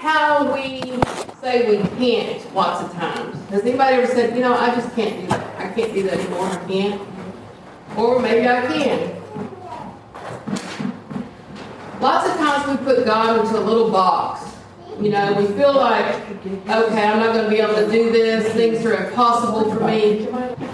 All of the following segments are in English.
how we say we can't lots of times. Has anybody ever said, I just can't do that. I can't do that anymore. I can't. Or maybe I can. Lots of times we put God into a little box. We feel like, okay, I'm not going to be able to do this. Things are impossible for me.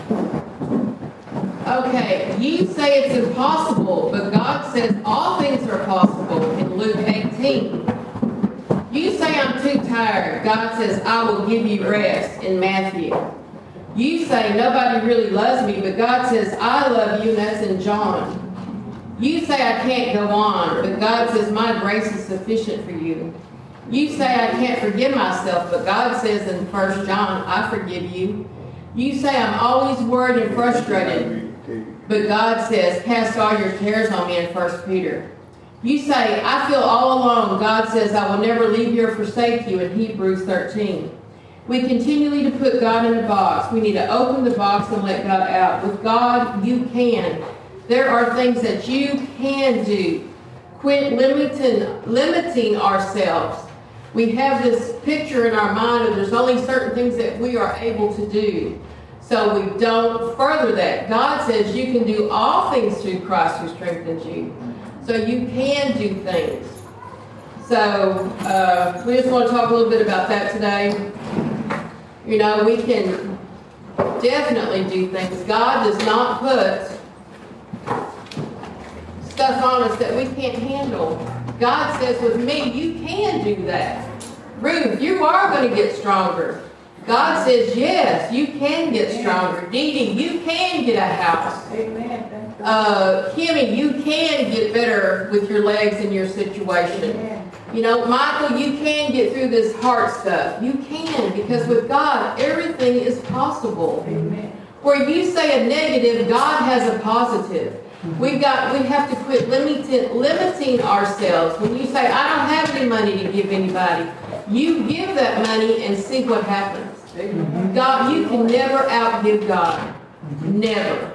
Okay, you say it's impossible, but God says all things are possible in Luke 18. You say I'm too tired. God says I will give you rest in Matthew. You say nobody really loves me, but God says I love you, and that's in John. You say I can't go on, but God says my grace is sufficient for you. You say I can't forgive myself, but God says in 1 John, I forgive you. You say I'm always worried and frustrated, but God says cast all your cares on me in 1 Peter. You say I feel all alone. God says I will never leave you or forsake you in Hebrews 13. We continually to put God in a box. We need to open the box and let God out. With God, you can. There are things that you can do. Quit limiting ourselves. We have this picture in our mind of there's only certain things that we are able to do. So we don't further that. God says you can do all things through Christ who strengthens you. So you can do things. So we just want to talk a little bit about that today. We can definitely do things. God does not put stuff on us that we can't handle. God says with me, you can do that. Ruth, you are going to get stronger. God says, yes, you can get stronger. Dee Dee, you can get a house. Amen. Kimmy, you can get better with your legs and your situation. Amen. Michael, you can get through this heart stuff. You can, because with God, everything is possible. Amen. Where you say a negative, God has a positive. We have to quit limiting ourselves. When you say, I don't have any money to give anybody, you give that money and see what happens. God, you can never outgive God. Never.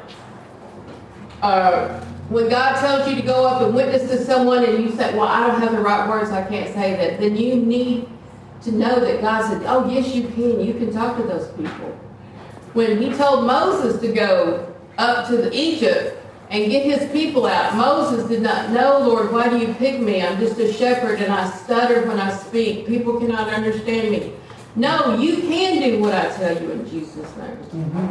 When God tells you to go up and witness to someone and you say, well, I don't have the right words, I can't say that, then you need to know that God said, oh, yes, you can. You can talk to those people. When he told Moses to go up to Egypt and get his people out, Moses did not know, Lord, why do you pick me? I'm just a shepherd and I stutter when I speak. People cannot understand me. No, you can do what I tell you in Jesus' name.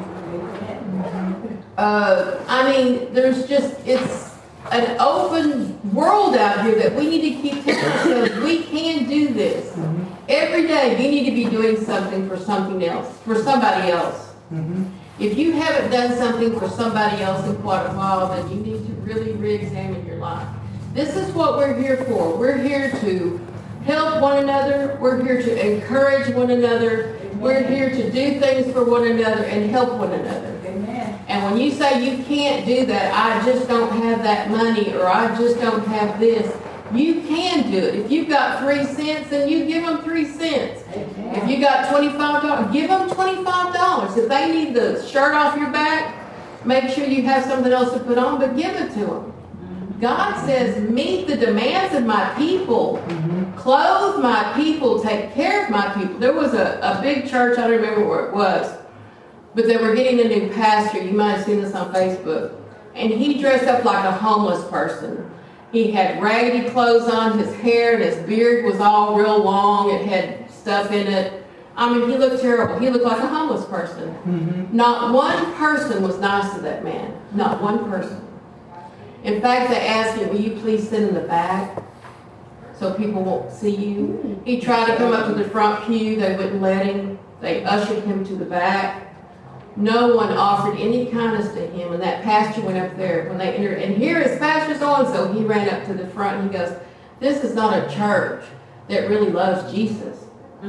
It's an open world out here that we need to keep telling ourselves, we can do this. Every day you need to be doing something for something else, for somebody else. If you haven't done something for somebody else in quite a while, then you need to really re-examine your life. This is what we're here for. We're here to help one another. We're here to encourage one another. We're here to do things for one another and help one another. Amen. And when you say you can't do that, I just don't have that money, or I just don't have this, you can do it. If you've got 3 cents, then you give them 3 cents. Amen. If you got $25, give them $25. If they need the shirt off your back, make sure you have something else to put on, but give it to them. God says, meet the demands of my people. Clothe my people. Take care of my people. There was a big church, I don't remember where it was, but they were getting a new pastor. You might have seen this on Facebook. And he dressed up like a homeless person. He had raggedy clothes on. His hair and his beard was all real long. It had stuff in it. I mean, he looked terrible. He looked like a homeless person. Not one person was nice to that man. Not one person. In fact, they asked him, will you please sit in the back so people won't see you? He tried to come up to the front pew. They wouldn't let him. They ushered him to the back. No one offered any kindness to him, and that pastor went up there when they entered. And here is Pastor so-and-so. He ran up to the front, and he goes, this is not a church that really loves Jesus.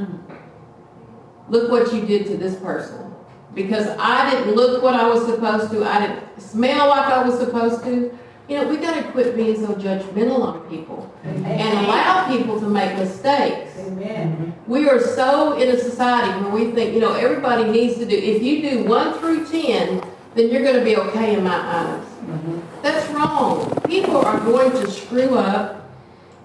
Look what you did to this person. Because I didn't look what I was supposed to. I didn't smell like I was supposed to. We got to quit being so judgmental on people. And allow people to make mistakes. Amen. We are so in a society where we think, everybody needs to do, if you do 1 through 10, then you're going to be okay in my eyes. That's wrong. People are going to screw up.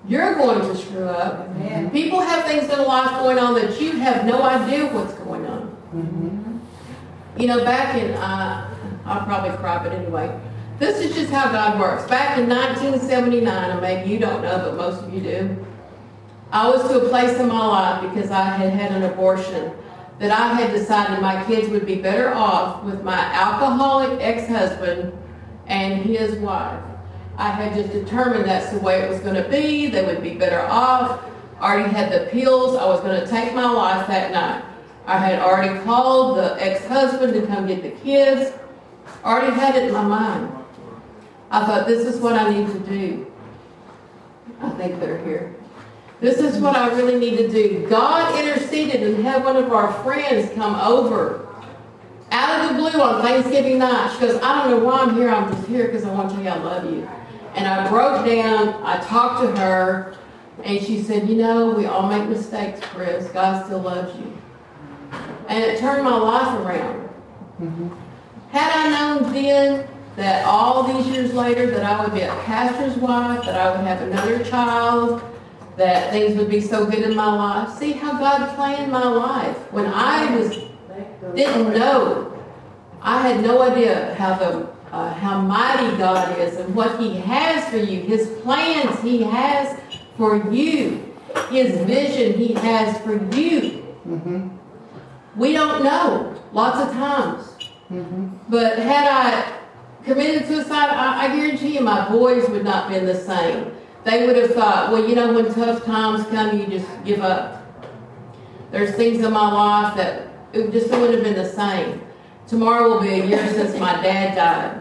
You're going to screw up. Amen. People have things in life going on that you have no idea what's going on. You know, back in, I'll probably cry, but anyway, this is just how God works. Back in 1979, and maybe you don't know, but most of you do, I was to a place in my life because I had had an abortion that I had decided my kids would be better off with my alcoholic ex-husband and his wife. I had just determined that's the way it was going to be. They would be better off. Already had the pills. I was going to take my life that night. I had already called the ex-husband to come get the kids. Already had it in my mind. I thought, this is what I need to do. I think they're here. This is what I really need to do. God interceded and had one of our friends come over out of the blue on Thanksgiving night. She goes, I don't know why I'm here. I'm just here because I want to tell you I love you. And I broke down. I talked to her. And she said, you know, we all make mistakes, Chris. God still loves you. And it turned my life around. Had I known then that all these years later that I would be a pastor's wife, that I would have another child, that things would be so good in my life. See how God planned my life. When I didn't know, I had no idea how mighty God is and what He has for you, His plans He has for you, His vision He has for you. We don't know lots of times. But had I committed suicide, I guarantee you my boys would not have been the same. They would have thought, well, you know, when tough times come, you just give up. There's things in my life that it just wouldn't have been the same. Tomorrow will be a year since my dad died.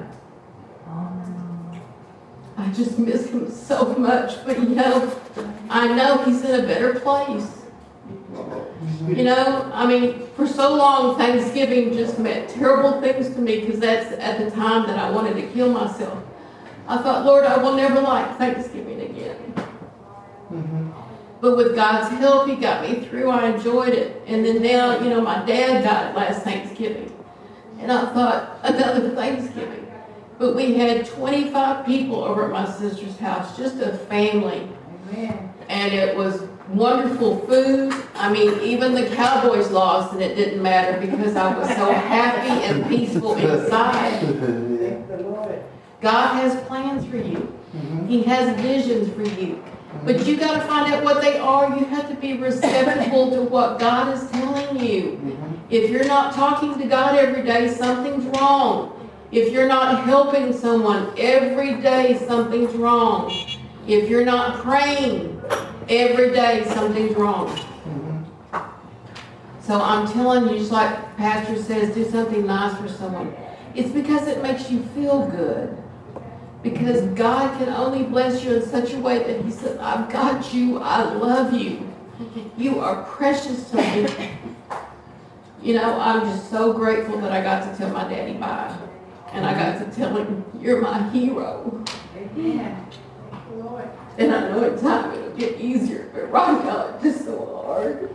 I just miss him so much, but you know, I know he's in a better place. You know, I mean, for so long, Thanksgiving just meant terrible things to me because that's at the time that I wanted to kill myself. I thought, Lord, I will never like Thanksgiving again. But with God's help, He got me through. I enjoyed it. And then now, you know, my dad died last Thanksgiving. And I thought, another Thanksgiving. But we had 25 people over at my sister's house, just a family. Amen. And it was wonderful food. I mean, even the Cowboys lost, and it didn't matter because I was so happy and peaceful inside. Thank the Lord. God has plans for you. He has visions for you. But you got to find out what they are. You have to be receptive to what God is telling you. If you're not talking to God every day, something's wrong. If you're not helping someone every day, something's wrong. If you're not praying every day, something's wrong. So I'm telling you, just like Pastor says, do something nice for someone. It's because it makes you feel good. Because God can only bless you in such a way that He said, I've got you, I love you. You are precious to me. You know, I'm just so grateful that I got to tell my daddy bye. And I got to tell him, you're my hero. Amen. Thank the Lord. And I know in time it'll get easier, but right now it's just so hard.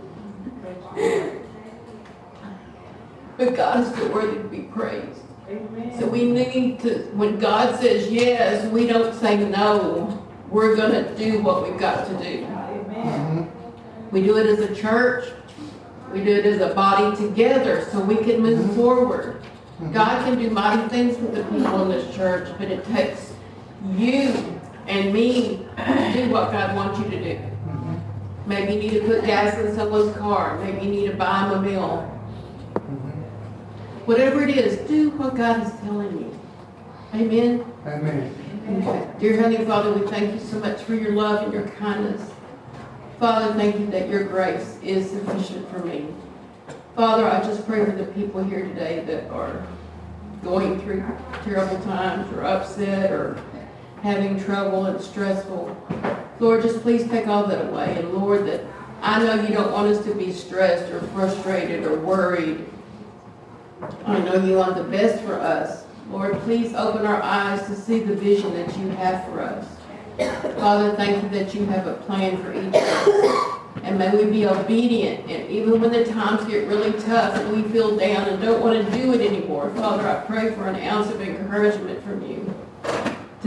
But God is still worthy to be praised. Amen. So we need to, when God says yes, we don't say no. We're going to do what we've got to do. Amen. We do it as a church. We do it as a body together so we can move forward. God can do mighty things with the people in this church, but it takes you and me to do what God wants you to do. Maybe you need to put gas in someone's car. Maybe you need to buy them a meal. Whatever it is, do what God is telling you. Amen? Amen. Okay. Dear Heavenly Father, we thank you so much for your love and your kindness. Father, thank you that your grace is sufficient for me. Father, I just pray for the people here today that are going through terrible times or upset or having trouble and stressful. Lord, just please take all that away. And Lord, that I know you don't want us to be stressed or frustrated or worried. I know you want the best for us. Lord, please open our eyes to see the vision that you have for us. Father, thank you that you have a plan for each of us. And may we be obedient. And even when the times get really tough and we feel down and don't want to do it anymore, Father, I pray for an ounce of encouragement from you to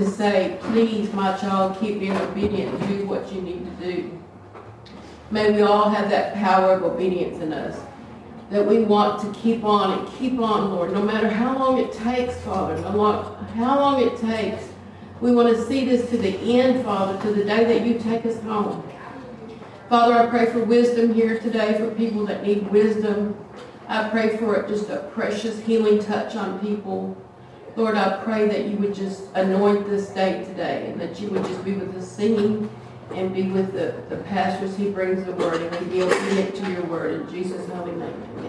to say, please, my child, keep being obedient and do what you need to do. May we all have that power of obedience in us, that we want to keep on and keep on, Lord, no matter how long it takes, Father, how long it takes. We want to see this to the end, Father, to the day that you take us home. Father, I pray for wisdom here today for people that need wisdom. I pray for just a precious healing touch on people. Lord, I pray that you would just anoint this day today and that you would just be with us singing and be with the pastors who brings the word and we be obedient to your word. In Jesus' holy name.